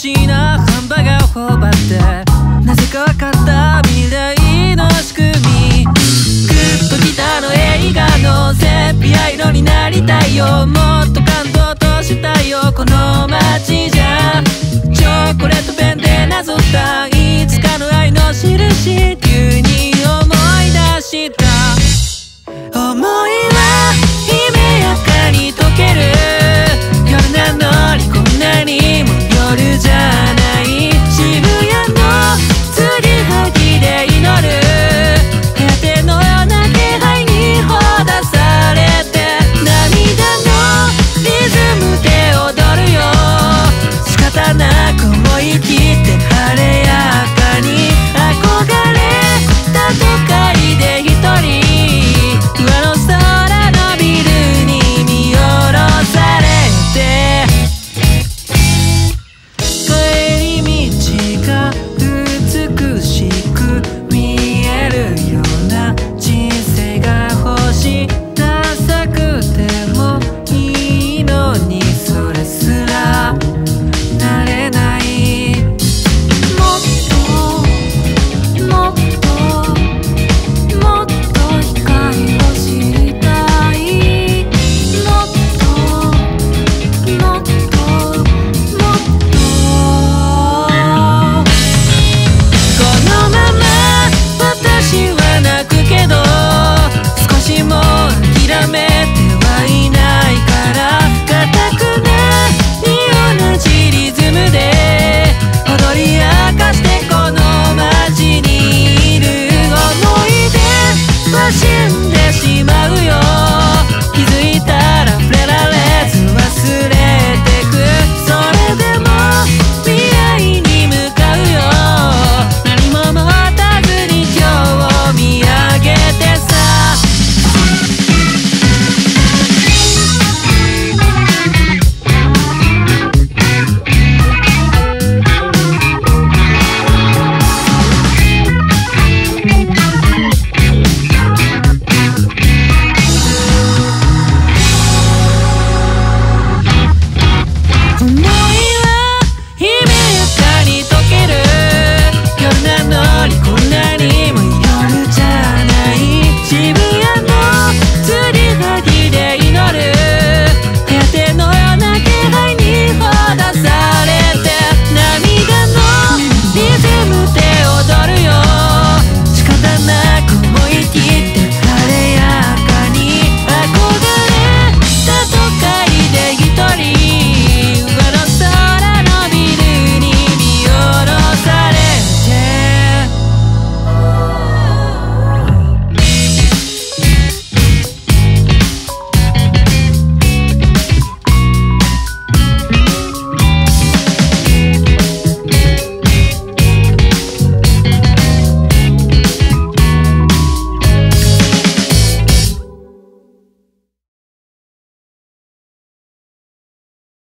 チなハンバーガーを頬張ってなぜか分かった未来の仕組み。グッときたの映画のセピア色になりたいよ。もっと感動としたいよこの街じゃ。チョコレートペンでなぞったいつかの愛の印